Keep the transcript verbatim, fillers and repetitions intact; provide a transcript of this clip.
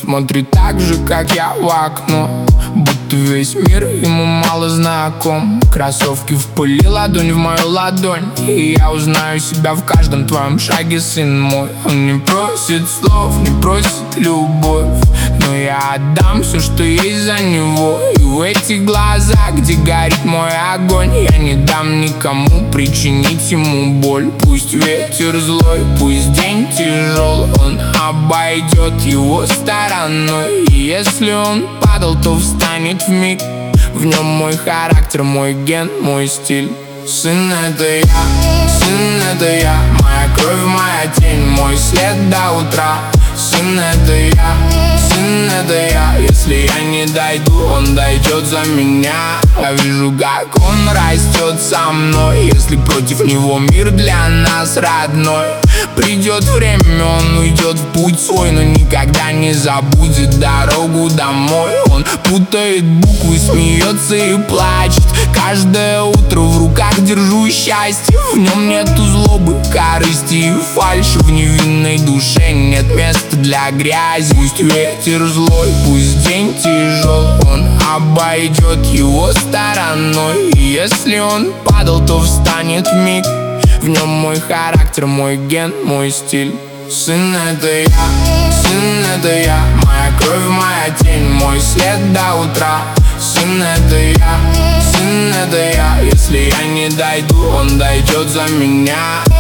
смотрит так же, как я в окно, будто весь мир ему мало знаком. Кроссовки в пыли, ладонь в мою ладонь, и я узнаю себя в каждом твоем шаге, сын мой. Он не просит слов, не просит любовь, но я отдам все, что есть за него. И в этих глазах, где горит мой огонь, я не дам никому причинить ему боль. Пусть ветер злой, пусть день тяжел, он обойдет его стороной. И если он падал, то встанет вмиг. В нем мой характер, мой ген, мой стиль. Сын, это я, сын, это я, моя кровь, моя тень, мой след до утра. Сын, это я, сын, это я. Если я не дойду, он дойдет за меня. Я вижу, как он растет со мной. Если против него мир для нас родной, придет время, он уйдет в путь свой, но никогда не забудет дорогу домой. Он путает буквы, смеется и плачет. Каждое утро в руках держу счастье. В нем нету злобы, корысти и фальши. В невинной душе нет места для грязи. Пусть ветер злой, пусть день тяжел, он обойдет его стороной. И если он падал, то встанет вмиг. В нем мой характер, мой ген, мой стиль. Сын, это я, сын, это я, моя кровь, моя тень, мой след до утра. Сын, это я, сын, это я. Если я не дойду, он дойдет за меня.